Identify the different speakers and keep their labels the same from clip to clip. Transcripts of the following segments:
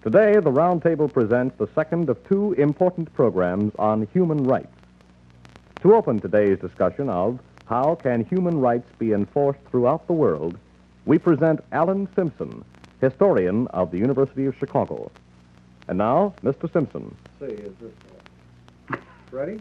Speaker 1: Today, the Roundtable presents the second of two important programs on human rights. To open today's discussion of how can human rights be enforced throughout the world, we present Alan Simpson, historian of the University of Chicago. And now, Mr. Simpson.
Speaker 2: Let's see, is this ready?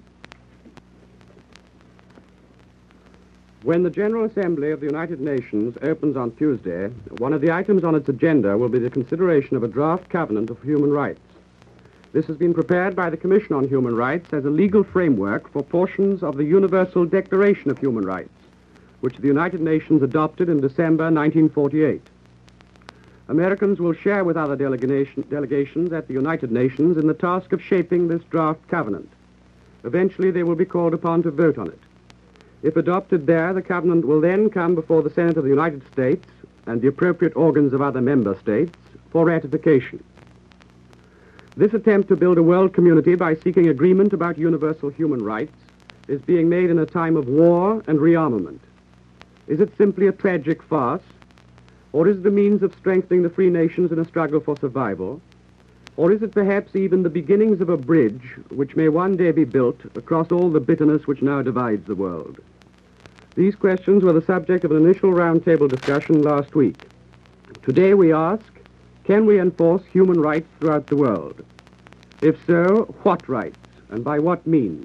Speaker 2: When the General Assembly of the United Nations opens on Tuesday, one of the items on its agenda will be the consideration of a draft covenant of human rights. This has been prepared by the Commission on Human Rights as a legal framework for portions of the Universal Declaration of Human Rights, which the United Nations adopted in December 1948. Americans will share with other delegations at the United Nations in the task of shaping this draft covenant. Eventually, they will be called upon to vote on it. If adopted there, the covenant will then come before the Senate of the United States and the appropriate organs of other member states for ratification. This attempt to build a world community by seeking agreement about universal human rights is being made in a time of war and rearmament. Is it simply a tragic farce? Or is it a means of strengthening the free nations in a struggle for survival? Or is it perhaps even the beginnings of a bridge which may one day be built across all the bitterness which now divides the world? These questions were the subject of an initial roundtable discussion last week. Today we ask, can we enforce human rights throughout the world? If so, what rights and by what means?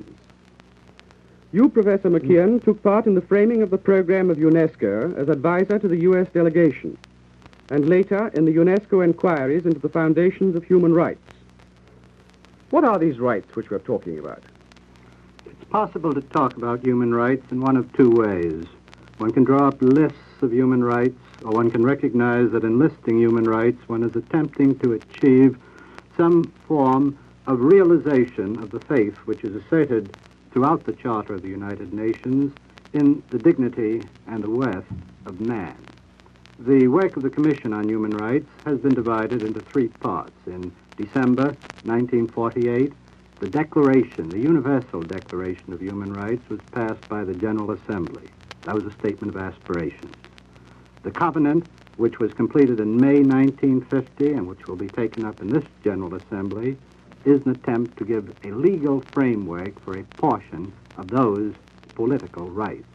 Speaker 2: You, Professor McKeon, took part in the framing of the program of UNESCO as advisor to the U.S. delegation, and later in the UNESCO inquiries into the foundations of human rights. What are these rights which we're talking about?
Speaker 3: It's possible to talk about human rights in one of two ways. One can draw up lists of human rights, or one can recognize that in listing human rights, one is attempting to achieve some form of realization of the faith which is asserted throughout the Charter of the United Nations in the dignity and the worth of man. The work of the Commission on Human Rights has been divided into three parts. In December 1948, the Declaration, the Universal Declaration of Human Rights, was passed by the General Assembly. That was a statement of aspirations. The Covenant, which was completed in May 1950 and which will be taken up in this General Assembly, is an attempt to give a legal framework for a portion of those political rights.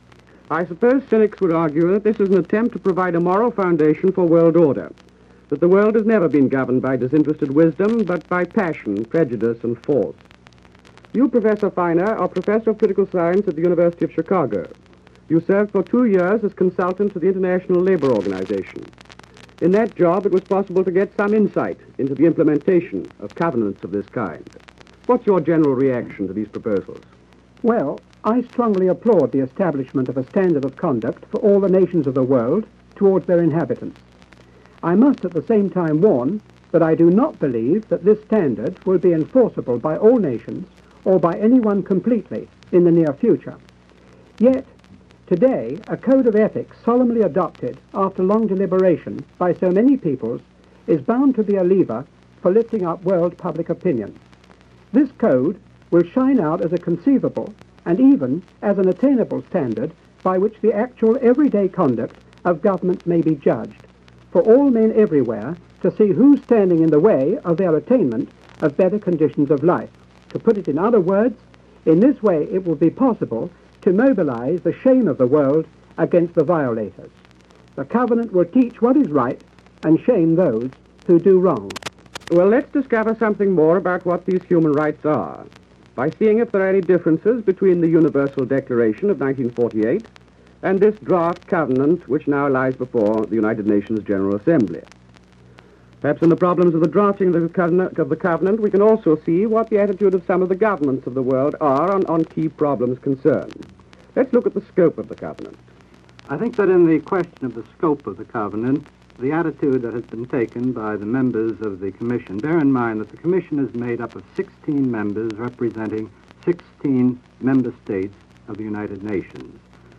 Speaker 2: I suppose cynics would argue that this is an attempt to provide a moral foundation for world order, that the world has never been governed by disinterested wisdom, but by passion, prejudice, and force. You, Professor Feiner, are Professor of Political Science at the University of Chicago. You served for 2 years as consultant to the International Labor Organization. In that job, it was possible to get some insight into the implementation of covenants of this kind. What's your general reaction to these proposals?
Speaker 4: Well, I strongly applaud the establishment of a standard of conduct for all the nations of the world towards their inhabitants. I must at the same time warn that I do not believe that this standard will be enforceable by all nations or by anyone completely in the near future. Yet, today, a code of ethics solemnly adopted after long deliberation by so many peoples is bound to be a lever for lifting up world public opinion. This code will shine out as a conceivable and even as an attainable standard by which the actual everyday conduct of government may be judged, for all men everywhere to see who's standing in the way of their attainment of better conditions of life. To put it in other words, in this way it will be possible to mobilize the shame of the world against the violators. The covenant will teach what is right and shame those who do wrong.
Speaker 2: Well, let's discover something more about what these human rights are by seeing if there are any differences between the Universal Declaration of 1948 and this draft covenant which now lies before the United Nations General Assembly. Perhaps in the problems of the drafting of the covenant, we can also see what the attitude of some of the governments of the world are on key problems concerned. Let's look at the scope of the covenant.
Speaker 3: I think that in the question of the scope of the covenant, the attitude that has been taken by the members of the Commission, bear in mind that the Commission is made up of 16 members representing 16 member states of the United Nations.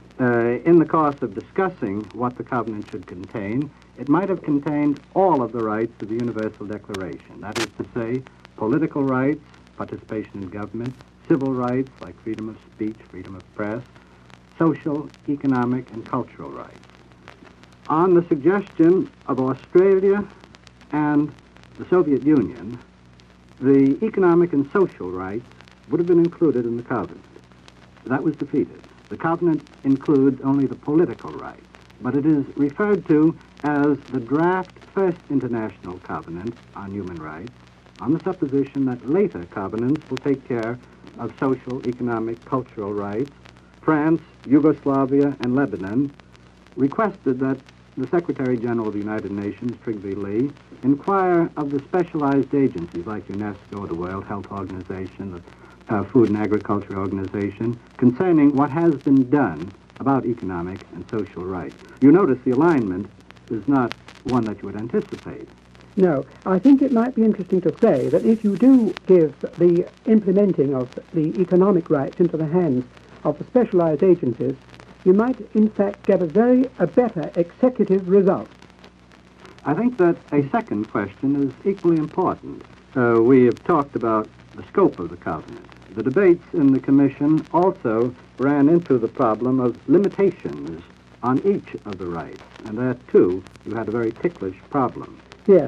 Speaker 3: In the course of discussing what the covenant should contain, it might have contained all of the rights of the Universal Declaration. That is to say, political rights, participation in government, civil rights like freedom of speech, freedom of press, social, economic, and cultural rights. On the suggestion of Australia and the Soviet Union, the economic and social rights would have been included in the covenant. That was defeated. The covenant includes only the political rights, but it is referred to as the draft First International Covenant on Human Rights, on the supposition that later covenants will take care of social, economic, cultural rights. France, Yugoslavia, and Lebanon requested that the Secretary General of the United Nations, Trygve Lie, inquire of the specialized agencies like UNESCO, the World Health Organization, the Food and Agriculture Organization, concerning what has been done about economic and social rights. You notice the alignment is not one that you would anticipate.
Speaker 4: No, I think it might be interesting to say that if you do give the implementing of the economic rights into the hands of the specialized agencies, you might in fact get a better executive result.
Speaker 3: I think that a second question is equally important. We have talked about the scope of the covenant. The debates in the Commission also ran into the problem of limitations on each of the rights, and there, too, you had a very ticklish problem.
Speaker 4: Yes.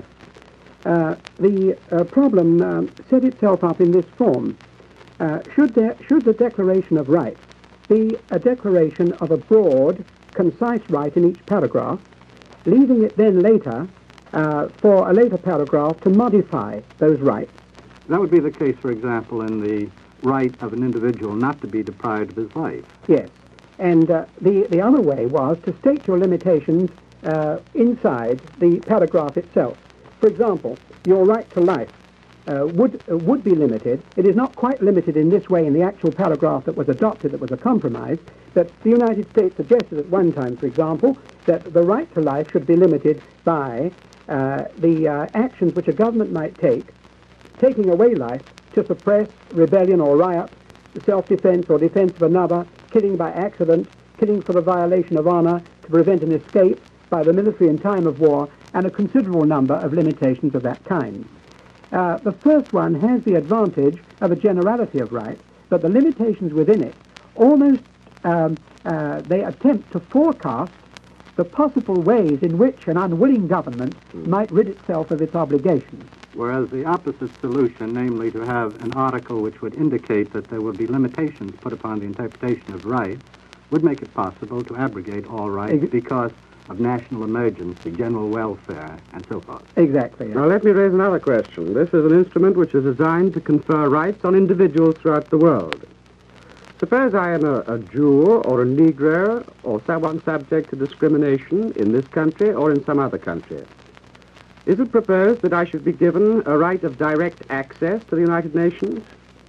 Speaker 4: The problem set itself up in this form. Should the Declaration of Rights be a declaration of a broad, concise right in each paragraph, leaving it then later for a later paragraph to modify those rights?
Speaker 3: That would be the case, for example, in the right of an individual not to be deprived of his life.
Speaker 4: Yes. And the other way was to state your limitations inside the paragraph itself. For example, your right to life would be limited. It is not quite limited in this way in the actual paragraph that was adopted, that was a compromise, but the United States suggested at one time, for example, that the right to life should be limited by the actions which a government might take, taking away life to suppress rebellion or riot, self-defense or defense of another, killing by accident, killing for the violation of honor, to prevent an escape by the military in time of war, and a considerable number of limitations of that kind. The first one has the advantage of a generality of rights, but the limitations within it almost they attempt to forecast the possible ways in which an unwilling government might rid itself of its obligations.
Speaker 3: Whereas the opposite solution, namely to have an article which would indicate that there would be limitations put upon the interpretation of rights, would make it possible to abrogate all rights because of national emergency, general welfare, and so forth.
Speaker 4: Exactly.
Speaker 2: Now, let me raise another question. This is an instrument which is designed to confer rights on individuals throughout the world. Suppose I am a Jew or a Negro or someone subject to discrimination in this country or in some other country. Is it proposed that I should be given a right of direct access to the United Nations?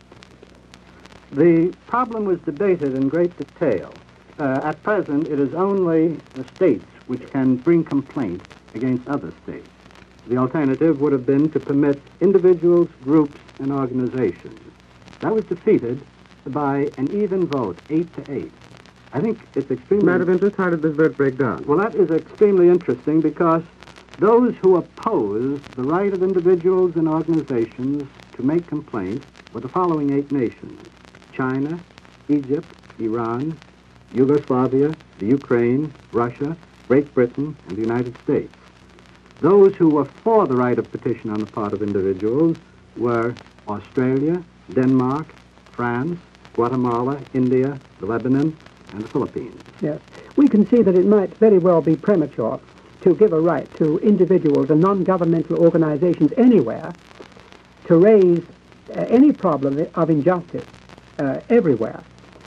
Speaker 3: The problem was debated in great detail. At present, it is only the states which can bring complaint against other states. The alternative would have been to permit individuals, groups, and organizations. That was defeated by an even vote, 8-8. I think it's extremely...
Speaker 2: Matter of interest, how did this vote break down?
Speaker 3: Well, that is extremely interesting because those who oppose the right of individuals and organizations to make complaint were the following 8 nations: China, Egypt, Iran, Yugoslavia, the Ukraine, Russia, Great Britain, and the United States. Those who were for the right of petition on the part of individuals were Australia, Denmark, France, Guatemala, India, Lebanon, and the Philippines.
Speaker 4: Yes. We can see that it might very well be premature to give a right to individuals and non-governmental organizations anywhere to raise any problem of injustice everywhere.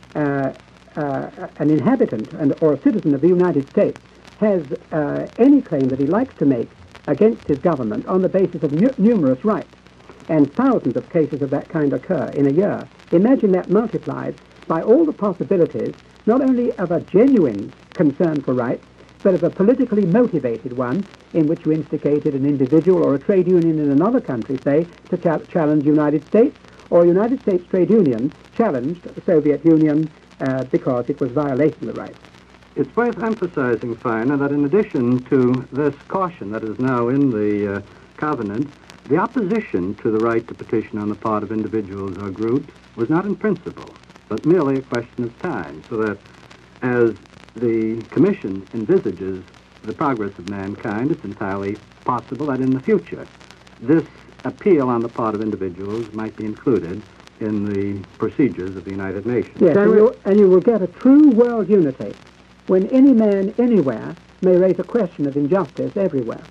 Speaker 4: An inhabitant or a citizen of the United States has any claim that he likes to make against his government on the basis of numerous rights, and thousands of cases of that kind occur in a year. Imagine that multiplied by all the possibilities, not only of a genuine concern for rights, but of a politically motivated one in which you instigated an individual or a trade union in another country, say, to challenge the United States, or a United States trade union challenged the Soviet Union because it was violating the rights.
Speaker 3: It's worth emphasizing, Feiner, that in addition to this caution that is now in the covenant, the opposition to the right to petition on the part of individuals or groups was not in principle, but merely a question of time, so that as the Commission envisages the progress of mankind, it's entirely possible that in the future this appeal on the part of individuals might be included in the procedures of the United Nations.
Speaker 4: Yes, and you will get a true world unity when any man anywhere may raise a question of injustice everywhere.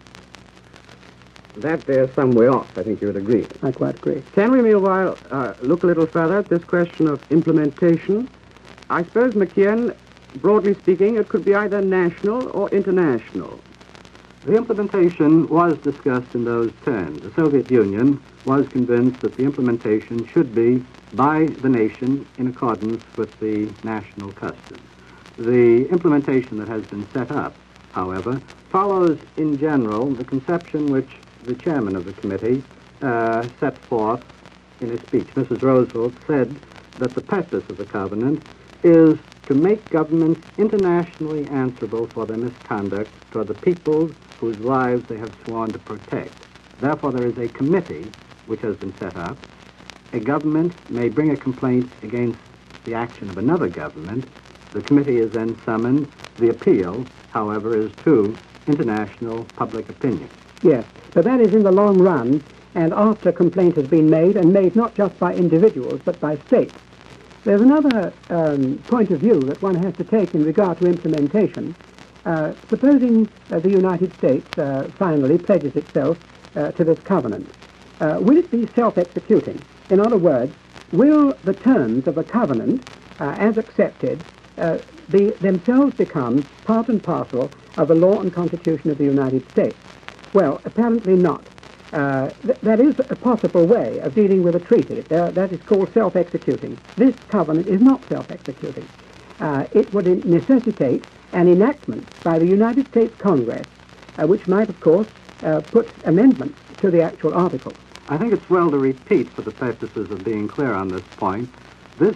Speaker 2: That there's some way off, I think you would agree.
Speaker 4: I quite agree.
Speaker 2: Can we, meanwhile, look a little further at this question of implementation? I suppose, McKeon, broadly speaking, it could be either national or international.
Speaker 3: The implementation was discussed in those terms. The Soviet Union was convinced that the implementation should be by the nation in accordance with the national customs. The implementation that has been set up, however, follows in general the conception which the chairman of the committee set forth in his speech. Mrs. Roosevelt said that the purpose of the covenant is to make governments internationally answerable for their misconduct toward the peoples whose lives they have sworn to protect. Therefore, there is a committee which has been set up. A government may bring a complaint against the action of another government. The committee is then summoned. The appeal, however, is to international public opinion.
Speaker 4: Yes, but that is in the long run, and after complaint has been made, and made not just by individuals, but by states. There's another point of view that one has to take in regard to implementation. Supposing the United States finally pledges itself to this covenant, will it be self-executing? In other words, will the terms of the covenant, as accepted, themselves become part and parcel of the law and constitution of the United States? Well, apparently not. That is a possible way of dealing with a treaty. That is called self-executing. This covenant is not self-executing. It would necessitate an enactment by the United States Congress, which might, of course, put amendments to the actual articles.
Speaker 3: I think it's well to repeat, for the purposes of being clear on this point, this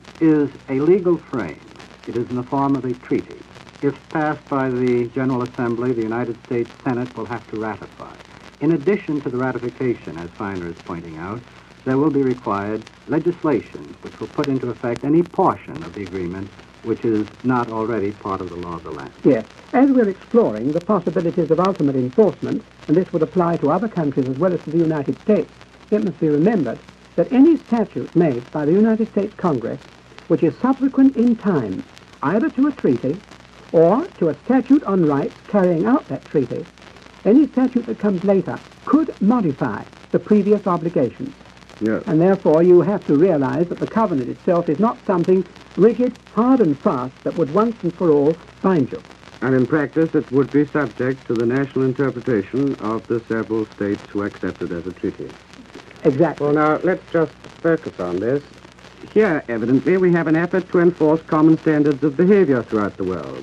Speaker 3: is a legal frame. It is in the form of a treaty. If passed by the General Assembly, the United States Senate will have to ratify. In addition to the ratification, as Feiner is pointing out, there will be required legislation which will put into effect any portion of the agreement which is not already part of the law of the land.
Speaker 4: Yes. As we're exploring the possibilities of ultimate enforcement, and this would apply to other countries as well as to the United States, it must be remembered that any statute made by the United States Congress which is subsequent in time either to a treaty or to a statute on rights carrying out that treaty, any statute that comes later could modify the previous obligations.
Speaker 2: Yes.
Speaker 4: And therefore you have to realize that the covenant itself is not something rigid, hard and fast that would once and for all bind you.
Speaker 2: And in practice, it would be subject to the national interpretation of the several states who accept it as a treaty.
Speaker 4: Exactly.
Speaker 2: Well, now, let's just focus on this. Here, evidently, we have an effort to enforce common standards of behavior throughout the world.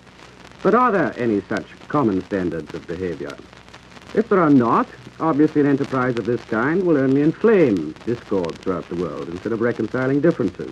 Speaker 2: But are there any such common standards of behavior? If there are not, obviously an enterprise of this kind will only inflame discord throughout the world instead of reconciling differences.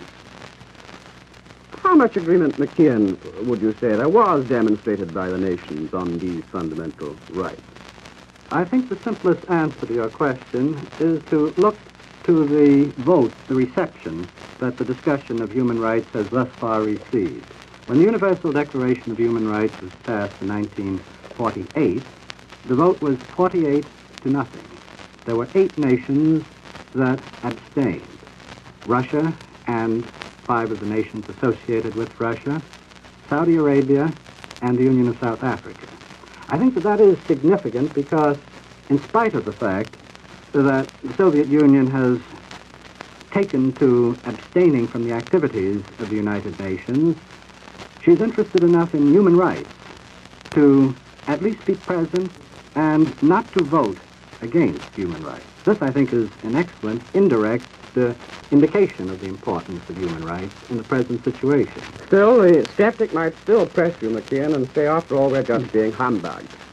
Speaker 2: How much agreement, McKeon, would you say there was demonstrated by the nations on these fundamental rights?
Speaker 3: I think the simplest answer to your question is to look to the vote, the reception that the discussion of human rights has thus far received. When the Universal Declaration of Human Rights was passed in 1948, the vote was 48 to nothing. There were 8 nations that abstained. Russia and 5 of the nations associated with Russia, Saudi Arabia, and the Union of South Africa. I think that is significant because, in spite of the fact that the Soviet Union has taken to abstaining from the activities of the United Nations, she's interested enough in human rights to at least be present and not to vote against human rights. This, I think, is an excellent indirect indication of the importance of human rights in the present situation.
Speaker 2: Still, the skeptic might still press you, McKeon, and say, after all, we're just being humbugged.